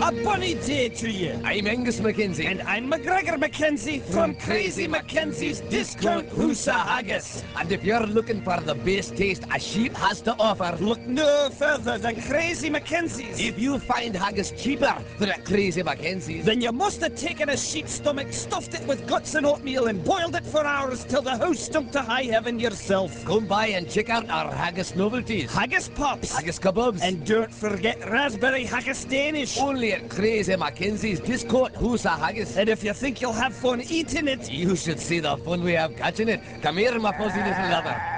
A bunny day to you. I'm Angus Mackenzie. And I'm McGregor Mackenzie from Crazy Mackenzie's Discount Hoosa Haggis. And if you're looking for the best taste a sheep has to offer, Look no further than Crazy Mackenzie's. if you find haggis cheaper than at Crazy Mackenzie's, Then you must have taken a sheep's stomach, stuffed it with guts and oatmeal, and boiled it for hours till the house stunk to high heaven yourself. come by and check out our haggis novelties. Haggis pops. Haggis kebabs. And don't forget raspberry haggis Danish. Only at Crazy Mackenzie's Discount Hoosa Haggis. And if you think you'll have fun eating it, You should see the fun we have catching it. Come here, my fuzzy little lover.